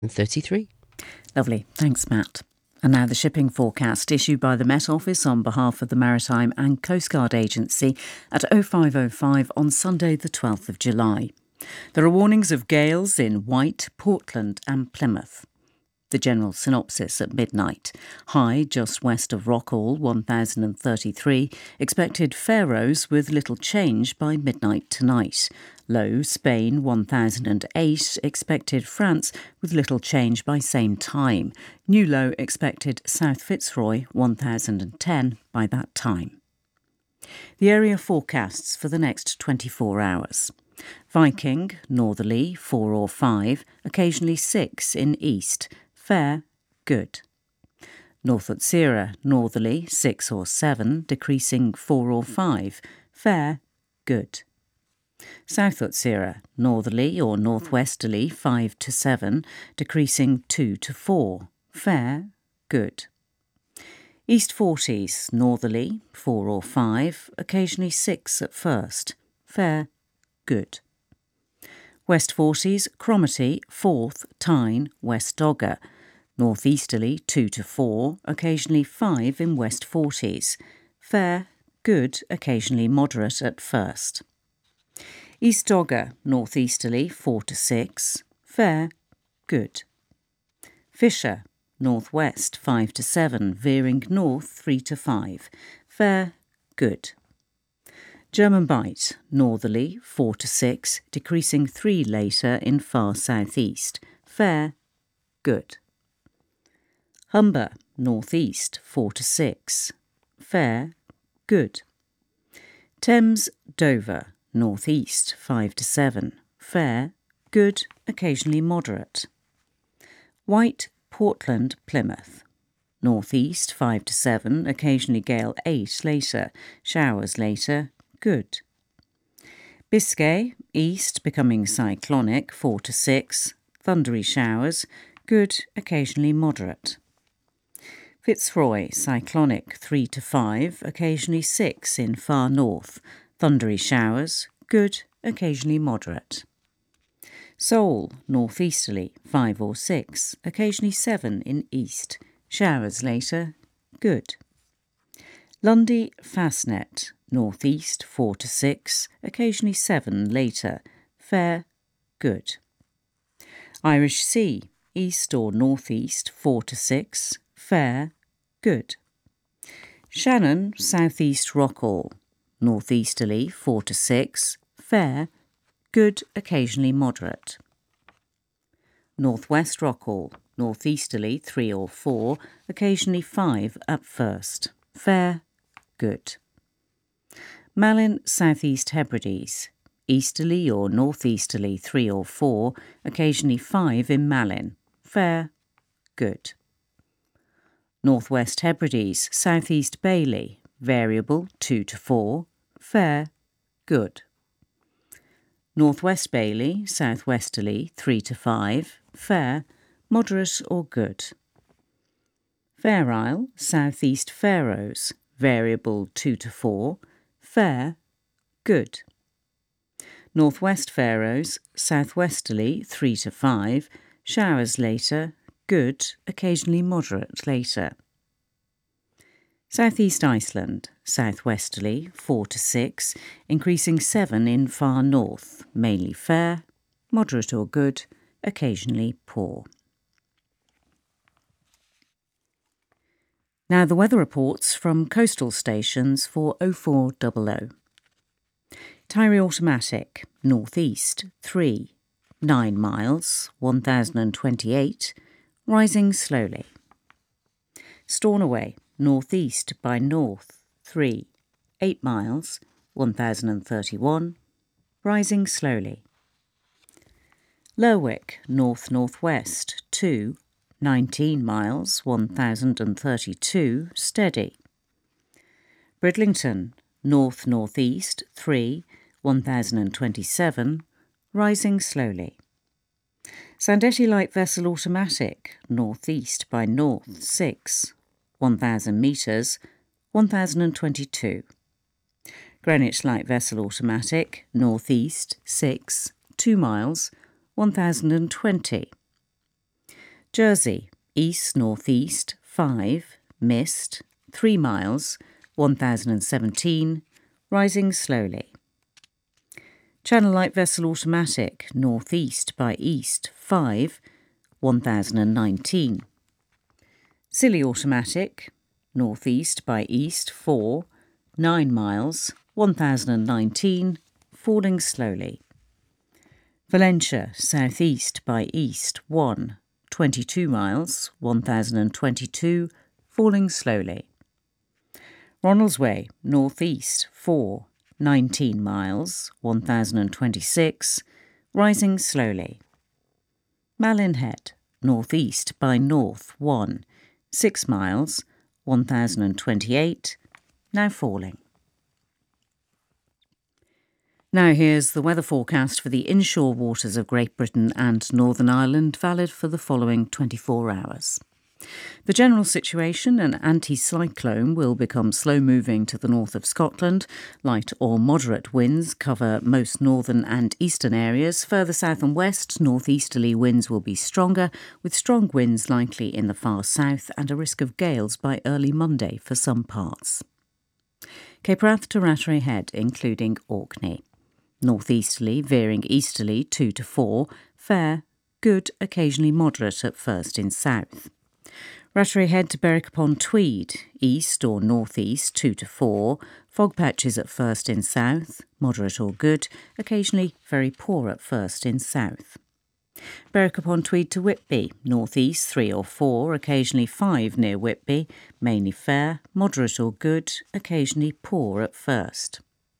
and 33. Lovely. Thanks, Matt. And now the shipping forecast issued by the Met Office on behalf of the Maritime and Coast Guard Agency at 05:05 on Sunday the 12th of July. There are warnings of gales in Wight, Portland and Plymouth. The general synopsis at midnight. High just west of Rockall, 1033. Expected Faroes with little change by midnight tonight. Low, Spain, 1008. Expected France with little change by same time. New low expected South Fitzroy, 1010 by that time. The area forecasts for the next 24 hours. Viking, northerly, 4 or 5, occasionally 6 in east. Fair, good. North Utsira, northerly, 6 or 7, decreasing 4 or 5. Fair, good. South Utsira, northerly or northwesterly, 5 to 7, decreasing 2 to 4. Fair, good. East Forties, northerly, 4 or 5, occasionally 6 at first. Fair, good. West Forties, Cromarty, 4th, Tyne, West Dogger. Northeasterly, 2 to 4, occasionally 5 in West Forties. Fair, good, occasionally moderate at first. East Dogger, northeasterly, 4 to 6. Fair, good. Fisher, northwest, 5 to 7, veering north, 3 to 5. Fair, good. German Bight, northerly, 4 to 6, decreasing 3 later in far southeast. Fair, good. Humber, northeast, 4 to 6. Fair, good. Thames, Dover, northeast, 5 to 7. Fair, good, occasionally moderate. Wight, Portland, Plymouth. Northeast, 5 to 7, occasionally gale 8 later. Showers later, good. Biscay, east, becoming cyclonic, 4 to 6. Thundery showers, good, occasionally moderate. Fitzroy, cyclonic, 3 to 5, occasionally 6 in far north. Thundery showers, good, occasionally moderate. Seoul, northeasterly, 5 or 6, occasionally 7 in east. Showers later, good. Lundy, Fastnet, northeast, 4 to 6, occasionally 7 later. Fair, good. Irish Sea, east or northeast, 4 to 6, fair, good. Shannon, southeast Rockall, northeasterly, 4 to 6, fair, good, occasionally moderate. Northwest Rockall, northeasterly, 3 or 4, occasionally 5 at first, fair, good. Malin, southeast Hebrides, easterly or northeasterly, 3 or 4, occasionally 5 in Malin, fair, good. Northwest Hebrides, southeast Bailey, variable, 2 to 4, fair, good. Northwest Bailey, southwesterly, 3 to 5, fair, moderate or good. Fair Isle, southeast Faroes, variable, 2 to 4, fair, good. Northwest Faroes, southwesterly, 3 to 5, showers later, good, occasionally moderate later. Southeast Iceland, southwesterly, 4 to 6, increasing 7 in far north, mainly fair, moderate or good, occasionally poor. Now the weather reports from coastal stations for 0400. Tyree Automatic, northeast, 3, 9 miles, 1028, rising slowly. Stornoway, northeast by north, 3, 8 miles, 1031, rising slowly. Lerwick, north-northwest, 2, 19 miles, 1032, steady. Bridlington, north-northeast, 3, 1027, rising slowly. Sandetti Light Vessel Automatic, northeast by north, 6, 1000 metres, 1022. Greenwich Light Vessel Automatic, northeast, 6, 2 miles, 1020. Jersey, east-northeast 5, mist, 3 miles, 1017, rising slowly. Channel Light Vessel Automatic, northeast by east 5, 1019. Scilly Automatic, northeast by east 4, 9 miles, 1019, falling slowly. Valencia, southeast by east 1, 22 miles, 1022, falling slowly. Ronaldsway, northeast 4, 19 miles, 1026, rising slowly. Malin Head, northeast by north 1, 6 miles, 1028, now falling. Now here's the weather forecast for the inshore waters of Great Britain and Northern Ireland, valid for the following 24 hours. The general situation: an anticyclone will become slow-moving to the north of Scotland. Light or moderate winds cover most northern and eastern areas. Further south and west, northeasterly winds will be stronger, with strong winds likely in the far south and a risk of gales by early Monday for some parts. Cape Wrath to Rattray Head, including Orkney. Northeasterly, veering easterly 2 to 4, fair, good, occasionally moderate at first in south. Rattray Head to Berwick upon Tweed, east or northeast 2 to 4, fog patches at first in south, moderate or good, occasionally very poor at first in south. Berwick upon Tweed to Whitby, northeast 3 or 4, occasionally 5 near Whitby, mainly fair, moderate or good, occasionally poor at first.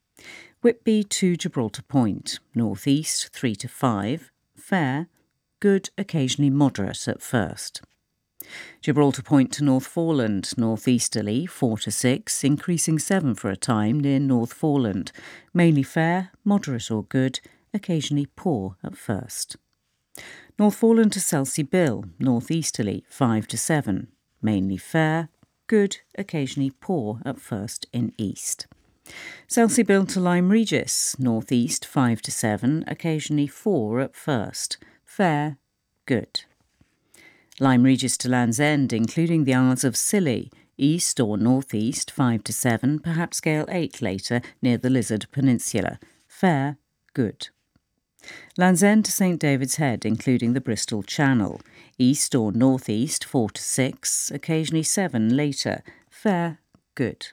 Whitby to Gibraltar Point, northeast 3 to 5, fair, good, occasionally moderate at first. Gibraltar Point to North Foreland, northeasterly 4 to 6, increasing 7 for a time near North Foreland, mainly fair, moderate or good, occasionally poor at first. North Foreland to Selsey Bill, northeasterly 5 to 7, mainly fair, good, occasionally poor at first in east. Selsey Bill to Lyme Regis, northeast 5 to 7, occasionally 4 at first, fair, good. Lyme Regis to Land's End, including the Isles of Scilly, east or northeast 5 to 7, perhaps gale 8 later near the Lizard Peninsula, fair, good. Land's End to St David's Head, including the Bristol Channel, east or northeast 4 to 6, occasionally 7 later, fair, good.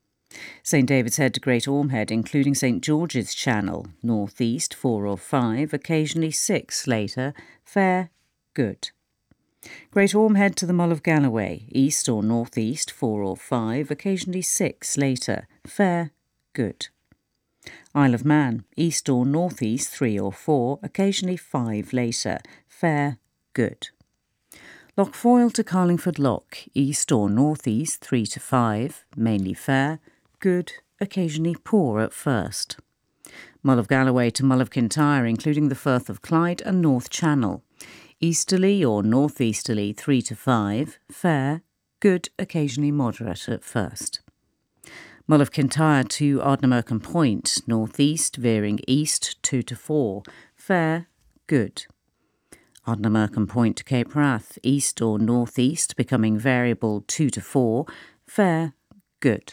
St David's Head to Great Orme Head, including St George's Channel, northeast 4 or 5, occasionally 6 later, fair, good. Great Orme Head to the Mull of Galloway, east or northeast 4 or 5, occasionally 6 later, fair, good. Isle of Man, east or northeast 3 or 4, occasionally 5 later, fair, good. Loch Foyle to Carlingford Loch, east or northeast 3 to 5, mainly fair, good, occasionally poor at first. Mull of Galloway to Mull of Kintyre, including the Firth of Clyde and North Channel, easterly or northeasterly 3 to 5, fair, good, occasionally moderate at first. Mull of Kintyre to Ardnamurchan Point, northeast veering east 2 to 4, fair, good. Ardnamurchan Point to Cape Wrath, east or northeast becoming variable 2 to 4, fair, good.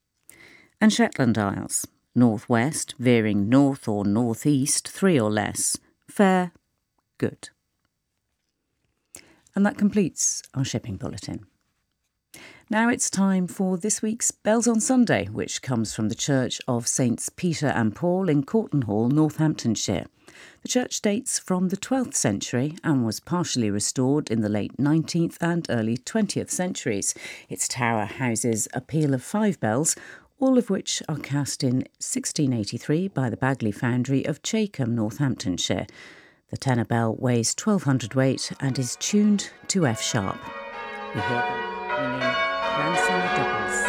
And Shetland Isles, northwest veering north or northeast 3 or less, fair, good. And that completes our shipping bulletin. Now it's time for this week's Bells on Sunday, which comes from the Church of Saints Peter and Paul in Corton Hall, Northamptonshire. The church dates from the 12th century and was partially restored in the late 19th and early 20th centuries. Its tower houses a peal of 5 bells, all of which are cast in 1683 by the Bagley Foundry of Chacombe, Northamptonshire. The tenor bell weighs 1200 weight and is tuned to F sharp. We hear them ringing Grandson Doubles.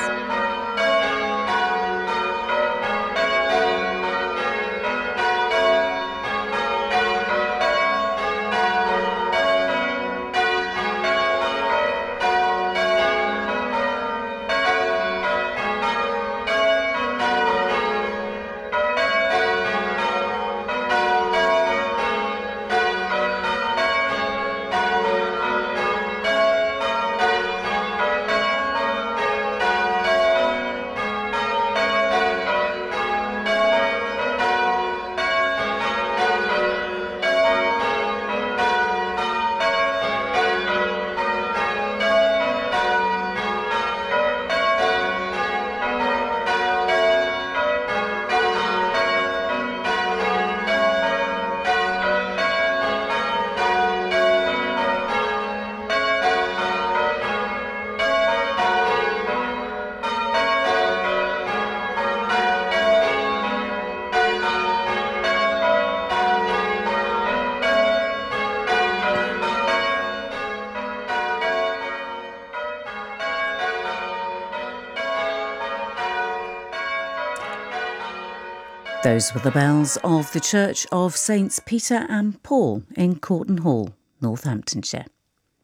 Those were the bells of the Church of Saints Peter and Paul in Corton Hall, Northamptonshire.